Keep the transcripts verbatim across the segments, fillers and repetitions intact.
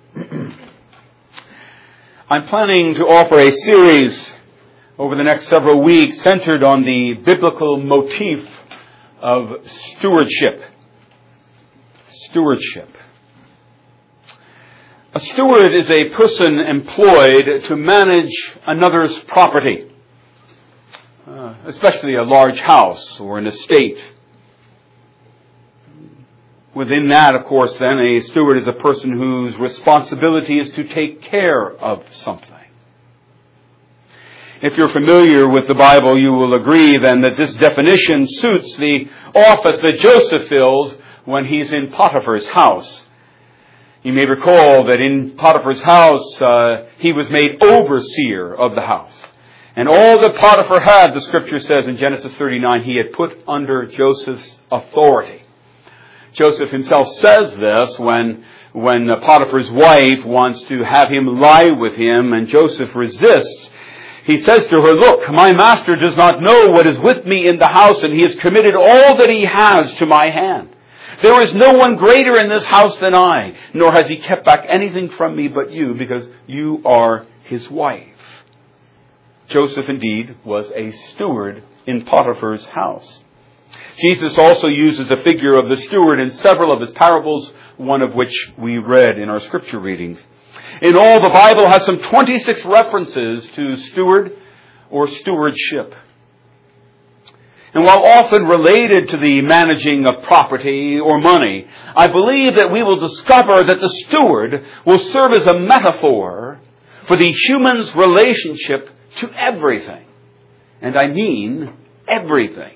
I'm planning to offer a series over the next several weeks centered on the biblical motif of stewardship. Stewardship. A steward is a person employed to manage another's property, uh, especially a large house or an estate. Within that, of course, then, a steward is a person whose responsibility is to take care of something. If you're familiar with the Bible, you will agree then that this definition suits the office that Joseph fills when he's in Potiphar's house. You may recall that in Potiphar's house, uh, he was made overseer of the house. And all that Potiphar had, the Scripture says in Genesis thirty-nine, he had put under Joseph's authority. Joseph himself says this when, when Potiphar's wife wants to have him lie with him, and Joseph resists. He says to her, "Look, my master does not know what is with me in the house, and he has committed all that he has to my hand. There is no one greater in this house than I, nor has he kept back anything from me but you, because you are his wife." Joseph indeed was a steward in Potiphar's house. Jesus also uses the figure of the steward in several of his parables, one of which we read in our scripture readings. In all, the Bible has some twenty-six references to steward or stewardship. And while often related to the managing of property or money, I believe that we will discover that the steward will serve as a metaphor for the human's relationship to everything. And I mean everything.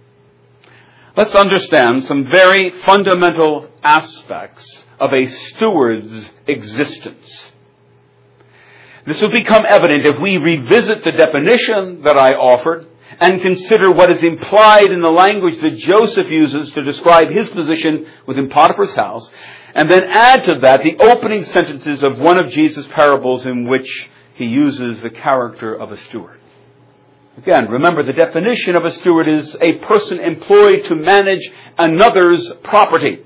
Let's understand some very fundamental aspects of a steward's existence. This will become evident if we revisit the definition that I offered and consider what is implied in the language that Joseph uses to describe his position within Potiphar's house, and then add to that the opening sentences of one of Jesus' parables in which he uses the character of a steward. Again, remember, the definition of a steward is a person employed to manage another's property.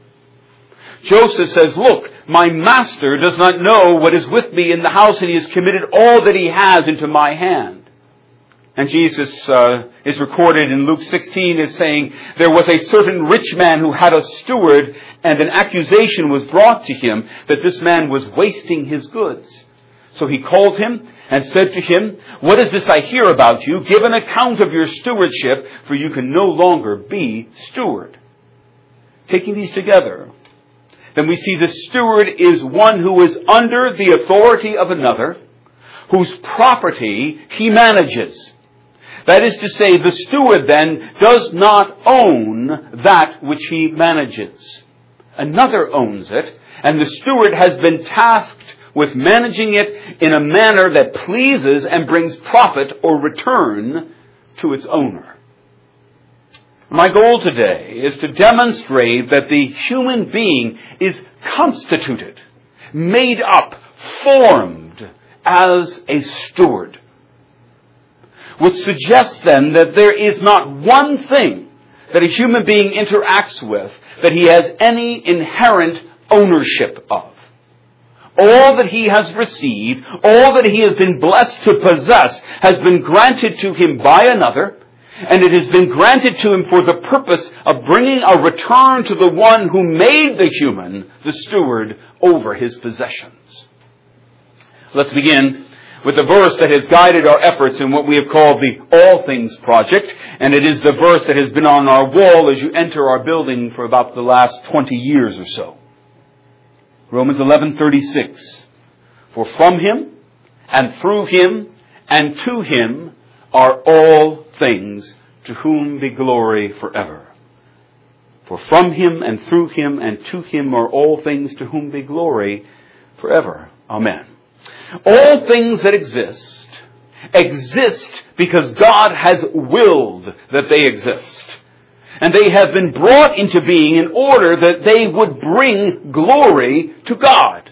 Joseph says, "Look, my master does not know what is with me in the house, and he has committed all that he has into my hand." And Jesus uh, is recorded in Luke sixteen as saying, "There was a certain rich man who had a steward, and an accusation was brought to him that this man was wasting his goods. So he called him and said to him, 'What is this I hear about you? Give an account of your stewardship, for you can no longer be steward.'" Taking these together, then we see the steward is one who is under the authority of another, whose property he manages. That is to say, the steward then does not own that which he manages. Another owns it, and the steward has been tasked with managing it in a manner that pleases and brings profit or return to its owner. My goal today is to demonstrate that the human being is constituted, made up, formed as a steward, which suggests then that there is not one thing that a human being interacts with that he has any inherent ownership of. All that he has received, all that he has been blessed to possess, has been granted to him by another, and it has been granted to him for the purpose of bringing a return to the one who made the human the steward over his possessions. Let's begin with the verse that has guided our efforts in what we have called the All Things Project, and it is the verse that has been on our wall as you enter our building for about the last twenty years or so. Romans eleven thirty-six. "For from him, and through him, and to him are all things, to whom be glory forever." For from him, and through him, and to him are all things, to whom be glory forever. Amen. All things that exist, exist because God has willed that they exist. And they have been brought into being in order that they would bring glory to God.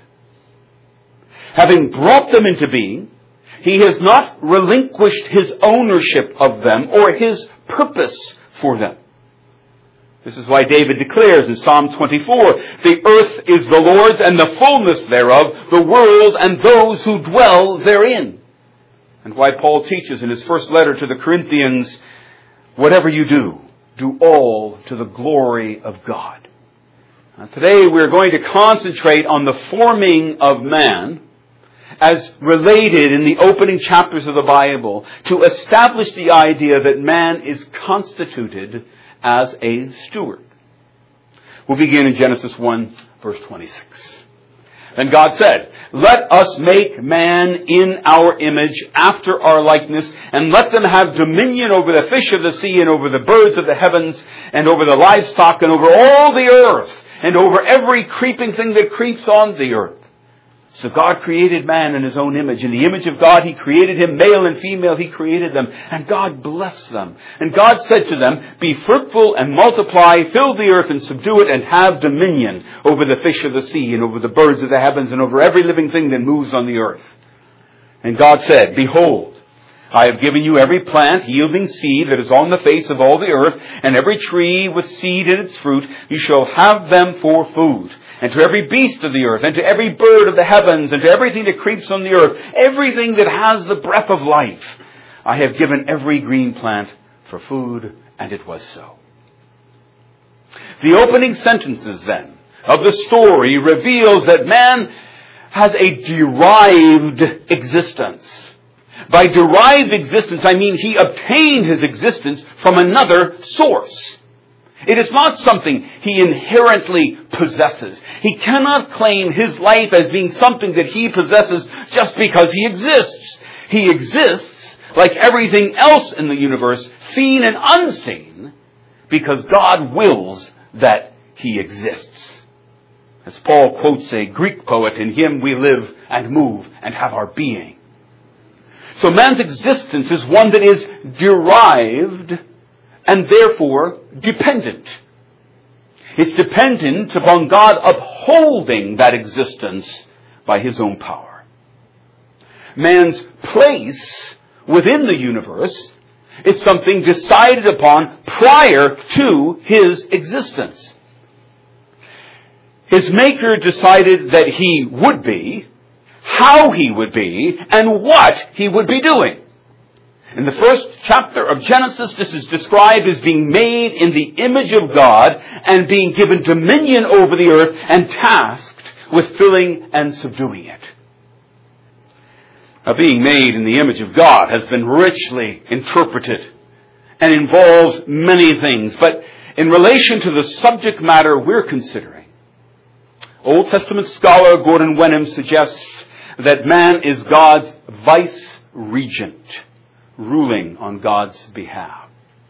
Having brought them into being, he has not relinquished his ownership of them or his purpose for them. This is why David declares in Psalm twenty-four, the earth is the Lord's and the fullness thereof, the world and those who dwell therein. And why Paul teaches in his first letter to the Corinthians, whatever you do, do all to the glory of God. Now, today we're going to concentrate on the forming of man as related in the opening chapters of the Bible to establish the idea that man is constituted as a steward. We'll begin in Genesis one, verse twenty-six. And God said, let us make man in our image after our likeness, and let them have dominion over the fish of the sea, and over the birds of the heavens, and over the livestock, and over all the earth, and over every creeping thing that creeps on the earth. So God created man in His own image. In the image of God, He created him, male and female, He created them. And God blessed them. And God said to them, be fruitful and multiply, fill the earth and subdue it, and have dominion over the fish of the sea, and over the birds of the heavens, and over every living thing that moves on the earth. And God said, behold, I have given you every plant yielding seed that is on the face of all the earth, and every tree with seed in its fruit. You shall have them for food. And to every beast of the earth, and to every bird of the heavens, and to everything that creeps on the earth, everything that has the breath of life, I have given every green plant for food, and it was so. The opening sentences, then, of the story reveals that man has a derived existence. By derived existence, I mean he obtained his existence from another source. It is not something he inherently possesses. He cannot claim his life as being something that he possesses just because he exists. He exists, like everything else in the universe, seen and unseen, because God wills that he exists. As Paul quotes a Greek poet, in him we live and move and have our being. So man's existence is one that is derived and therefore dependent. It's dependent upon God upholding that existence by His own power. Man's place within the universe is something decided upon prior to his existence. His Maker decided that he would be, how he would be, and what he would be doing. In the first chapter of Genesis, this is described as being made in the image of God and being given dominion over the earth and tasked with filling and subduing it. Now, being made in the image of God has been richly interpreted and involves many things. But in relation to the subject matter we're considering, Old Testament scholar Gordon Wenham suggests that man is God's vice-regent, ruling on God's behalf.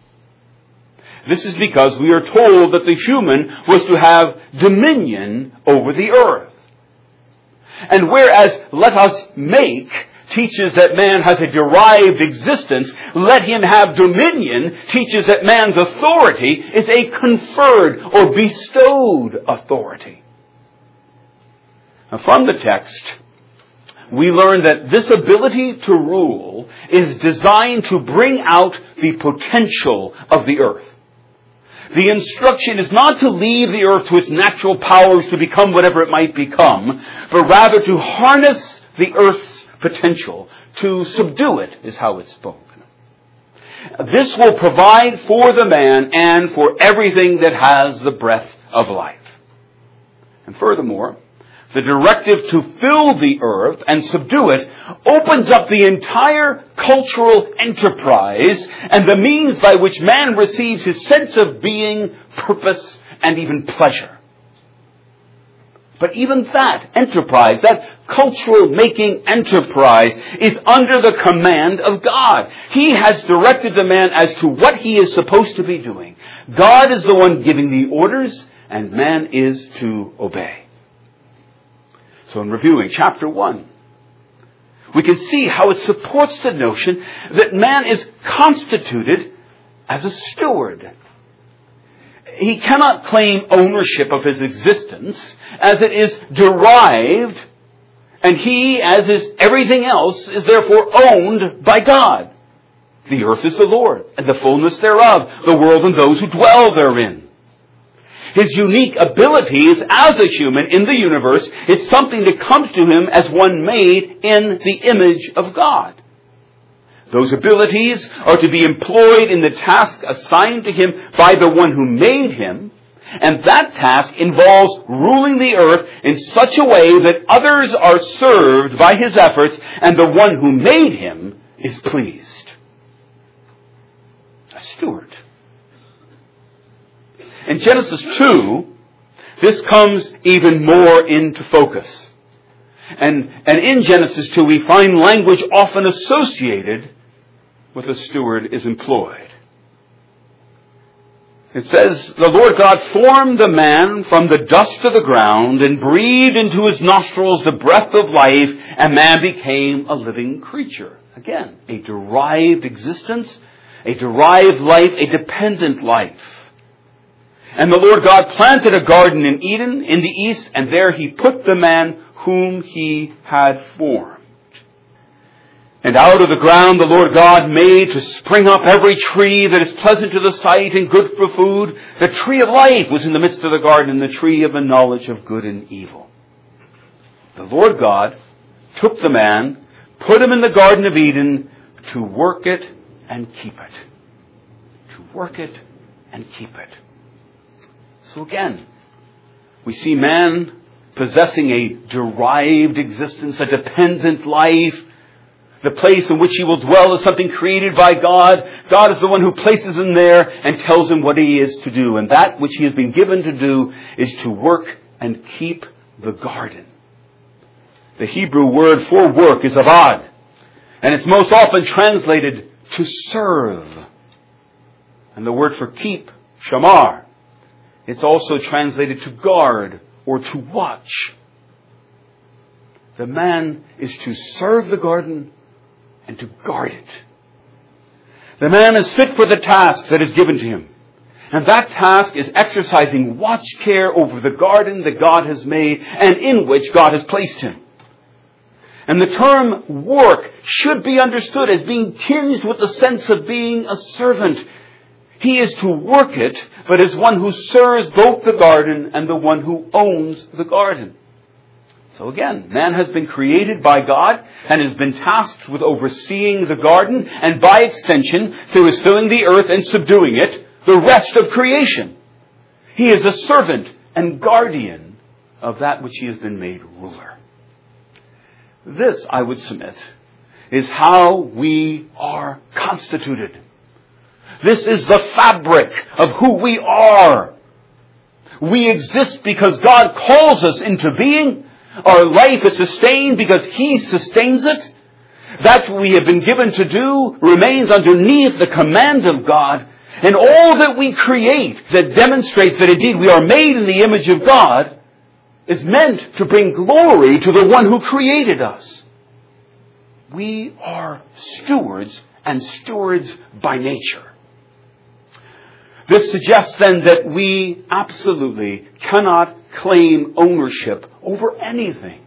This is because we are told that the human was to have dominion over the earth. And whereas let us make teaches that man has a derived existence, let him have dominion teaches that man's authority is a conferred or bestowed authority. Now, from the text, we learn that this ability to rule is designed to bring out the potential of the earth. The instruction is not to leave the earth to its natural powers to become whatever it might become, but rather to harness the earth's potential, to subdue it, is how it's spoken. This will provide for the man and for everything that has the breath of life. And furthermore, the directive to fill the earth and subdue it opens up the entire cultural enterprise and the means by which man receives his sense of being, purpose, and even pleasure. But even that enterprise, that cultural making enterprise, is under the command of God. He has directed the man as to what he is supposed to be doing. God is the one giving the orders, and man is to obey. So in reviewing chapter one, we can see how it supports the notion that man is constituted as a steward. He cannot claim ownership of his existence as it is derived, and he, as is everything else, is therefore owned by God. The earth is the Lord, and the fullness thereof, the world and those who dwell therein. His unique abilities as a human in the universe is something that comes to him as one made in the image of God. Those abilities are to be employed in the task assigned to him by the one who made him, and that task involves ruling the earth in such a way that others are served by his efforts and the one who made him is pleased. A steward. In Genesis two, this comes even more into focus. And, and in Genesis two, we find language often associated with a steward is employed. It says, the Lord God formed the man from the dust of the ground and breathed into his nostrils the breath of life, and man became a living creature. Again, a derived existence, a derived life, a dependent life. And the Lord God planted a garden in Eden in the east, and there he put the man whom he had formed. And out of the ground the Lord God made to spring up every tree that is pleasant to the sight and good for food. The tree of life was in the midst of the garden, and the tree of the knowledge of good and evil. The Lord God took the man, put him in the Garden of Eden to work it and keep it. To work it and keep it. So again, we see man possessing a derived existence, a dependent life. The place in which he will dwell is something created by God. God is the one who places him there and tells him what he is to do. And that which he has been given to do is to work and keep the garden. The Hebrew word for work is avad. And it's most often translated to serve. And the word for keep, shamar. It's also translated to guard or to watch. The man is to serve the garden and to guard it. The man is fit for the task that is given to him. And that task is exercising watch care over the garden that God has made and in which God has placed him. And the term work should be understood as being tinged with the sense of being a servant. He is to work it, but as one who serves both the garden and the one who owns the garden. So again, man has been created by God and has been tasked with overseeing the garden and by extension, through his filling the earth and subduing it, the rest of creation. He is a servant and guardian of that which he has been made ruler. This, I would submit, is how we are constituted. This is the fabric of who we are. We exist because God calls us into being. Our life is sustained because he sustains it. That what we have been given to do remains underneath the command of God. And all that we create that demonstrates that indeed we are made in the image of God is meant to bring glory to the one who created us. We are stewards, and stewards by nature. This suggests then that we absolutely cannot claim ownership over anything.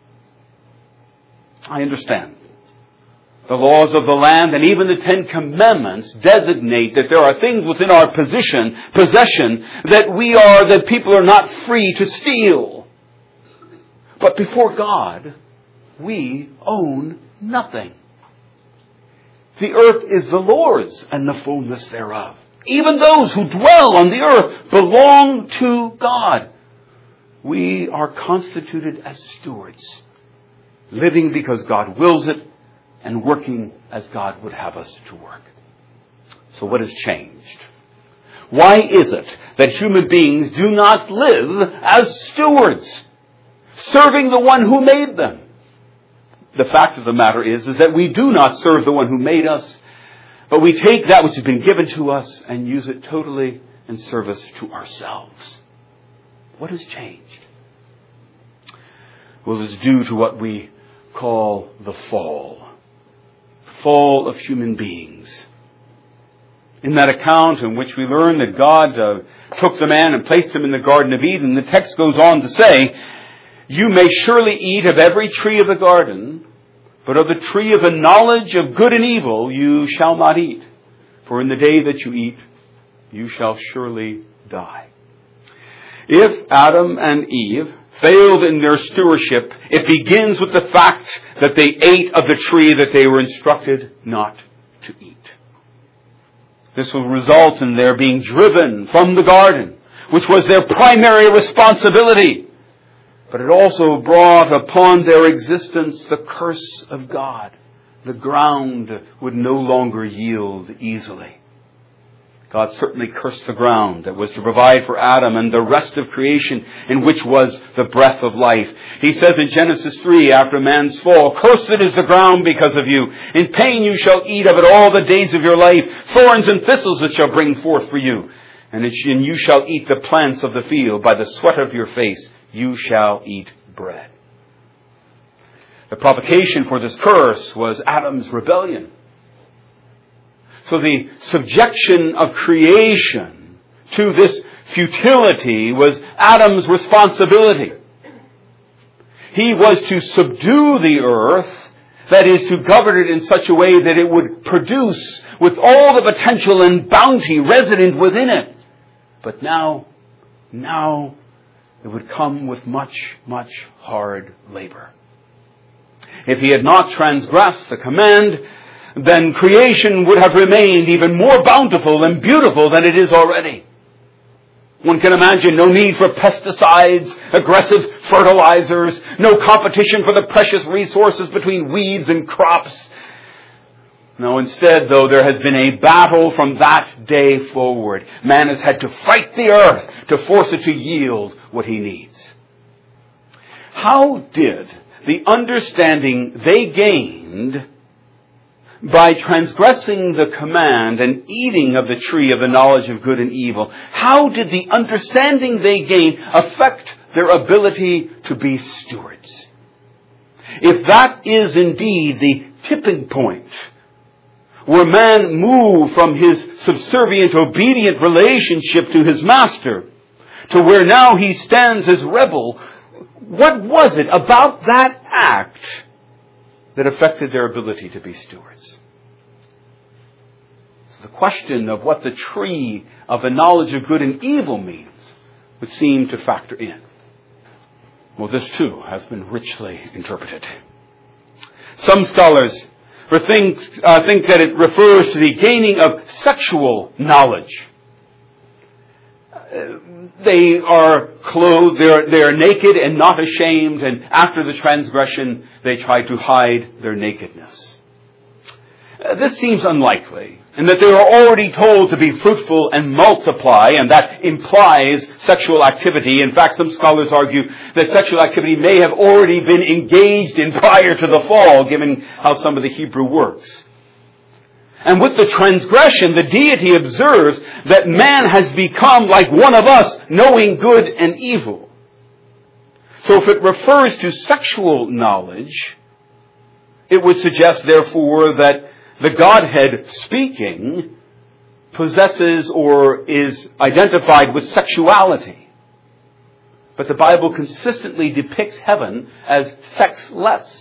I understand. The laws of the land and even the Ten Commandments designate that there are things within our position, possession that we are, that people are not free to steal. But before God, we own nothing. The earth is the Lord's and the fullness thereof. Even those who dwell on the earth belong to God. We are constituted as stewards, living because God wills it and working as God would have us to work. So what has changed? Why is it that human beings do not live as stewards, serving the one who made them? The fact of the matter is, is that we do not serve the one who made us, but we take that which has been given to us and use it totally in service to ourselves. What has changed? Well, it's due to what we call the fall. Fall of human beings. In that account in which we learn that God uh, took the man and placed him in the Garden of Eden, the text goes on to say, "You may surely eat of every tree of the garden, but of the tree of the knowledge of good and evil you shall not eat. For in the day that you eat, you shall surely die." If Adam and Eve failed in their stewardship, it begins with the fact that they ate of the tree that they were instructed not to eat. This will result in their being driven from the garden, which was their primary responsibility. But it also brought upon their existence the curse of God. The ground would no longer yield easily. God certainly cursed the ground that was to provide for Adam and the rest of creation, in which was the breath of life. He says in Genesis three, after man's fall, "Cursed is the ground because of you. In pain you shall eat of it all the days of your life. Thorns and thistles it shall bring forth for you. And, it, and you shall eat the plants of the field. By the sweat of your face you shall eat bread." The provocation for this curse was Adam's rebellion. So the subjection of creation to this futility was Adam's responsibility. He was to subdue the earth, that is, to govern it in such a way that it would produce with all the potential and bounty resident within it. But now, now it would come with much, much hard labor. If he had not transgressed the command, then creation would have remained even more bountiful and beautiful than it is already. One can imagine no need for pesticides, aggressive fertilizers, no competition for the precious resources between weeds and crops. No, instead, though, there has been a battle from that day forward. Man has had to fight the earth to force it to yield what he needs. How did the understanding they gained by transgressing the command and eating of the tree of the knowledge of good and evil, how did the understanding they gained affect their ability to be stewards? If that is indeed the tipping point, where man moved from his subservient, obedient relationship to his master to where now he stands as rebel, what was it about that act that affected their ability to be stewards? So the question of what the tree of the knowledge of good and evil means would seem to factor in. Well, this too has been richly interpreted. Some scholars think, uh, think that it refers to the gaining of sexual knowledge. Uh, they are clothed, they're, they're naked and not ashamed, and after the transgression, they try to hide their nakedness. Uh, this seems unlikely, and that they are already told to be fruitful and multiply, and that implies sexual activity. In fact, some scholars argue that sexual activity may have already been engaged in prior to the fall, given how some of the Hebrew works. And with the transgression, the deity observes that man has become like one of us, knowing good and evil. So if it refers to sexual knowledge, it would suggest, therefore, that the Godhead speaking possesses or is identified with sexuality. But the Bible consistently depicts heaven as sexless.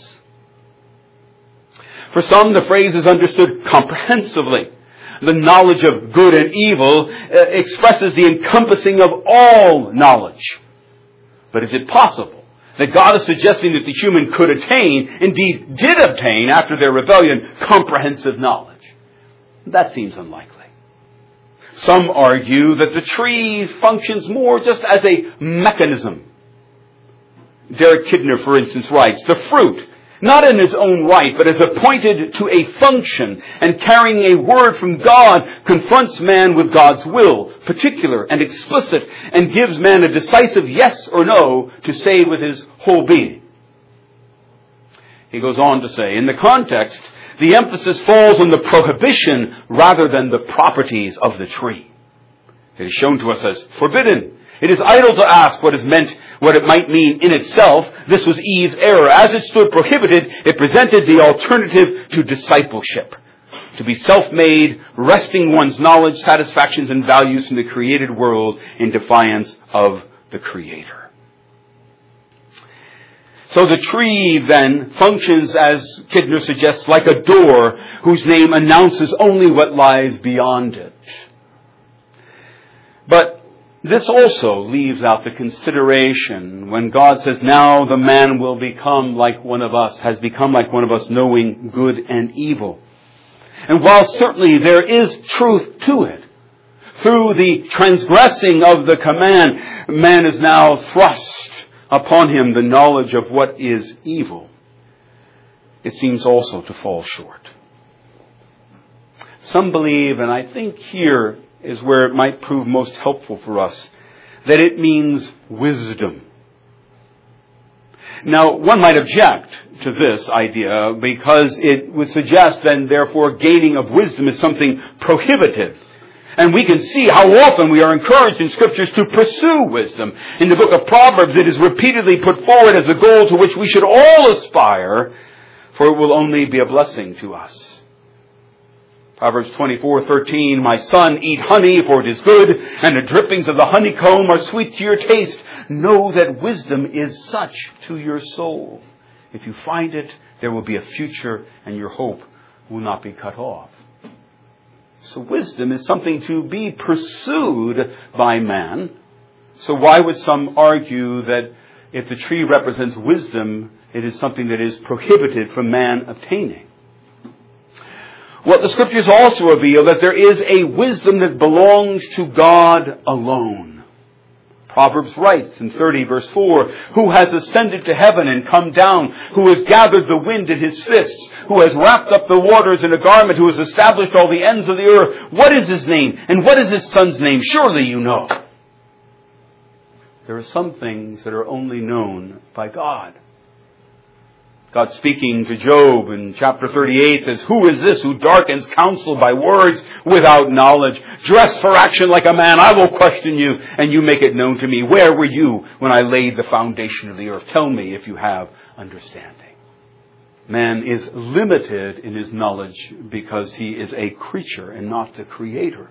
For some, the phrase is understood comprehensively. The knowledge of good and evil uh, expresses the encompassing of all knowledge. But is it possible that God is suggesting that the human could attain, indeed did obtain after their rebellion, comprehensive knowledge? That seems unlikely. Some argue that the tree functions more just as a mechanism. Derek Kidner, for instance, writes, "The fruit, not in its own right, but as appointed to a function and carrying a word from God, confronts man with God's will, particular and explicit, and gives man a decisive yes or no to say with his whole being." He goes on to say, in the context, the emphasis falls on the prohibition rather than the properties of the tree. It is shown to us as forbidden. It is idle to ask what is meant, what it might mean in itself. This was Eve's error. As it stood prohibited, it presented the alternative to discipleship. To be self-made, wresting one's knowledge, satisfactions, and values from the created world in defiance of the Creator. So the tree then functions, as Kidner suggests, like a door whose name announces only what lies beyond it. But This also leaves out the consideration when God says, now the man will become like one of us, has become like one of us, knowing good and evil. And while certainly there is truth to it, through the transgressing of the command, man is now thrust upon him the knowledge of what is evil. It seems also to fall short. Some believe, and I think here is where it might prove most helpful for us, that it means wisdom. Now, one might object to this idea because it would suggest then, therefore, gaining of wisdom is something prohibitive. And we can see how often we are encouraged in Scriptures to pursue wisdom. In the book of Proverbs, it is repeatedly put forward as a goal to which we should all aspire, for it will only be a blessing to us. Proverbs twenty-four thirteen, my son, eat honey, for it is good, and the drippings of the honeycomb are sweet to your taste. Know that wisdom is such to your soul. If you find it, there will be a future, and your hope will not be cut off. So wisdom is something to be pursued by man. So why would some argue that if the tree represents wisdom, it is something that is prohibited from man obtaining? Well, the Scriptures also reveal that there is a wisdom that belongs to God alone. Proverbs writes in thirty verse four, who has ascended to heaven and come down, who has gathered the wind in his fists, who has wrapped up the waters in a garment, who has established all the ends of the earth. What is his name? And what is his son's name? Surely you know. There are some things that are only known by God. God speaking to Job in chapter thirty-eight says, who is this who darkens counsel by words without knowledge? Dress for action like a man. I will question you, and you make it known to me. Where were you when I laid the foundation of the earth? Tell me if you have understanding. Man is limited in his knowledge because he is a creature and not the creator.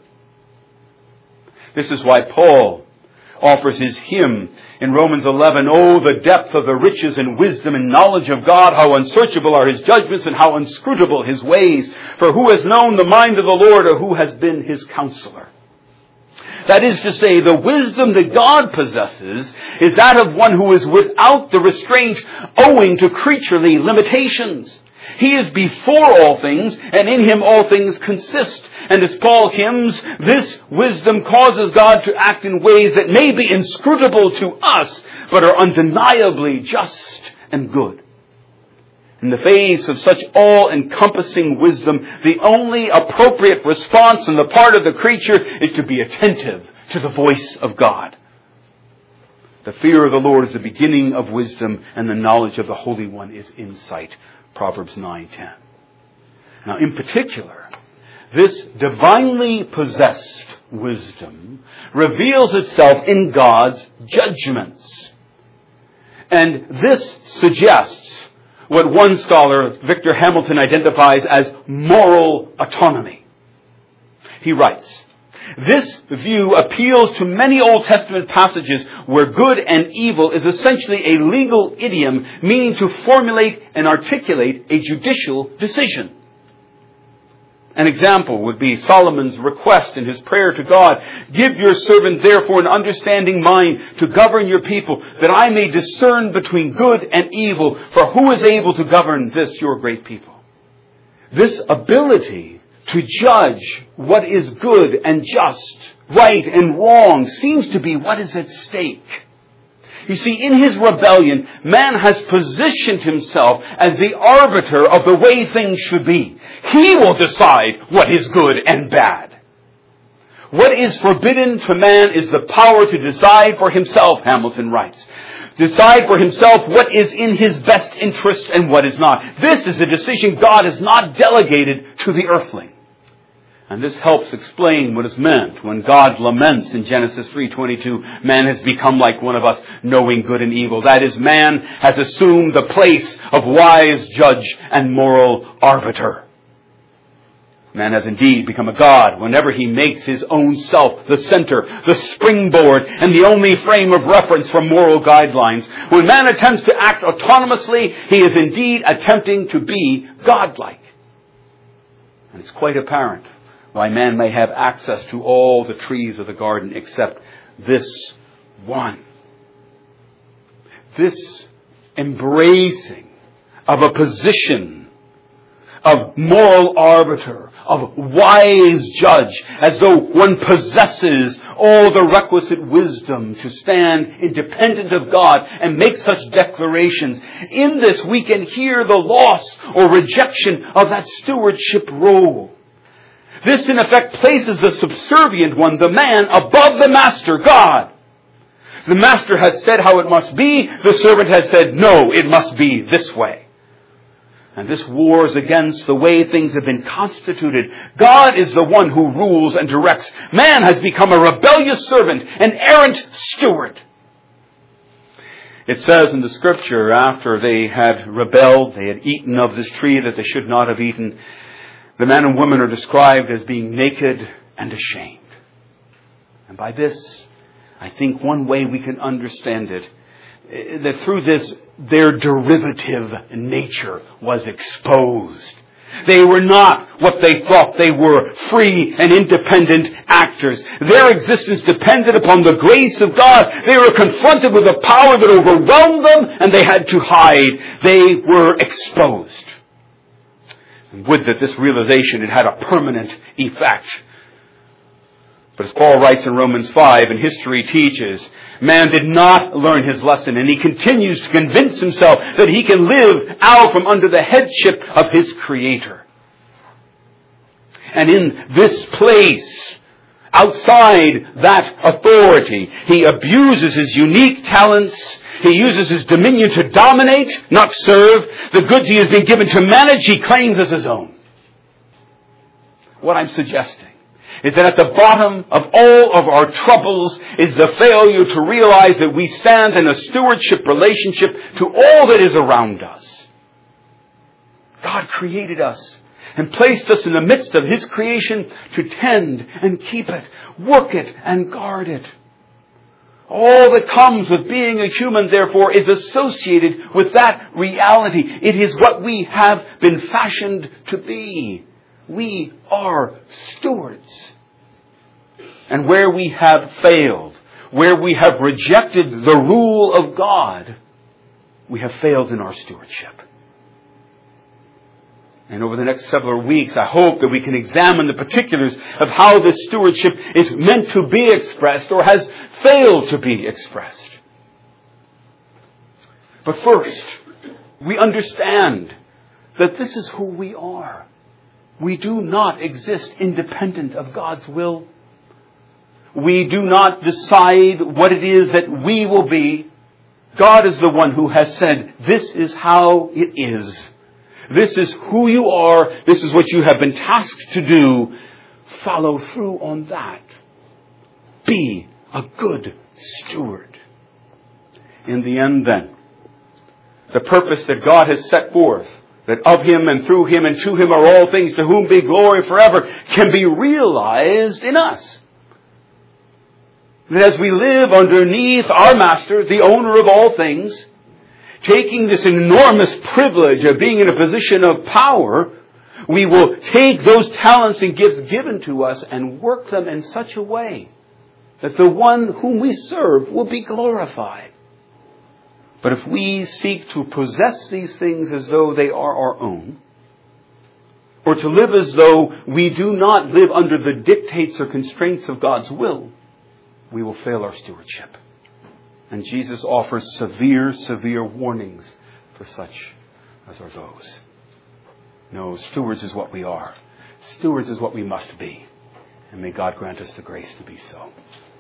This is why Paul offers his hymn in Romans eleven, oh, the depth of the riches and wisdom and knowledge of God, how unsearchable are his judgments and how inscrutable his ways. For who has known the mind of the Lord, or who has been his counselor? That is to say, the wisdom that God possesses is that of one who is without the restraint owing to creaturely limitations. He is before all things, and in him all things consist. And as Paul hymns, this wisdom causes God to act in ways that may be inscrutable to us, but are undeniably just and good. In the face of such all-encompassing wisdom, the only appropriate response on the part of the creature is to be attentive to the voice of God. The fear of the Lord is the beginning of wisdom, and the knowledge of the Holy One is insight. Proverbs nine ten. Now, in particular, this divinely possessed wisdom reveals itself in God's judgments. And this suggests what one scholar, Victor Hamilton, identifies as moral autonomy. He writes, this view appeals to many Old Testament passages where good and evil is essentially a legal idiom meaning to formulate and articulate a judicial decision. An example would be Solomon's request in his prayer to God, give your servant therefore an understanding mind to govern your people, that I may discern between good and evil, for who is able to govern this your great people? This ability to judge what is good and just, right and wrong, seems to be what is at stake. You see, in his rebellion, man has positioned himself as the arbiter of the way things should be. He will decide what is good and bad. What is forbidden to man is the power to decide for himself, Hamilton writes. Decide for himself what is in his best interest and what is not. This is a decision God has not delegated to the earthling. And this helps explain what is meant when God laments in Genesis three twenty-two, man has become like one of us, knowing good and evil. That is, man has assumed the place of wise judge and moral arbiter. Man has indeed become a god whenever he makes his own self the center, the springboard, and the only frame of reference for moral guidelines. When man attempts to act autonomously, he is indeed attempting to be godlike. And it's quite apparent why man may have access to all the trees of the garden except this one. This embracing of a position of moral arbiter, of wise judge, as though one possesses all the requisite wisdom to stand independent of God and make such declarations. In this, we can hear the loss or rejection of that stewardship role. This, in effect, places the subservient one, the man, above the master, God. The master has said how it must be. The servant has said, no, it must be this way. And this wars against the way things have been constituted. God is the one who rules and directs. Man has become a rebellious servant, an errant steward. It says in the Scripture, after they had rebelled, they had eaten of this tree that they should not have eaten, the man and woman are described as being naked and ashamed. And by this, I think one way we can understand it, that through this, their derivative nature was exposed. They were not what they thought they were, free and independent actors. Their existence depended upon the grace of God. They were confronted with a power that overwhelmed them, and they had to hide. They were exposed. And would that this realization had had a permanent effect. But as Paul writes in Romans five, and history teaches, man did not learn his lesson, and he continues to convince himself that he can live out from under the headship of his Creator. And in this place, outside that authority, he abuses his unique talents. He uses his dominion to dominate, not serve. The goods he has been given to manage, he claims as his own. What I'm suggesting is that at the bottom of all of our troubles is the failure to realize that we stand in a stewardship relationship to all that is around us. God created us and placed us in the midst of His creation to tend and keep it, work it and guard it. All that comes with being a human, therefore, is associated with that reality. It is what we have been fashioned to be. We are stewards. And where we have failed, where we have rejected the rule of God, we have failed in our stewardship. And over the next several weeks, I hope that we can examine the particulars of how this stewardship is meant to be expressed or has failed to be expressed. But first, we understand that this is who we are. We do not exist independent of God's will. We do not decide what it is that we will be. God is the one who has said, this is how it is. This is who you are. This is what you have been tasked to do. Follow through on that. Be a good steward. In the end, then, the purpose that God has set forth, that of Him and through Him and to Him are all things, to whom be glory forever, can be realized in us. That as we live underneath our Master, the owner of all things, taking this enormous privilege of being in a position of power, we will take those talents and gifts given to us and work them in such a way that the one whom we serve will be glorified. But if we seek to possess these things as though they are our own, or to live as though we do not live under the dictates or constraints of God's will, we will fail our stewardship. And Jesus offers severe, severe warnings for such as are those. No, stewards is what we are. Stewards is what we must be. And may God grant us the grace to be so.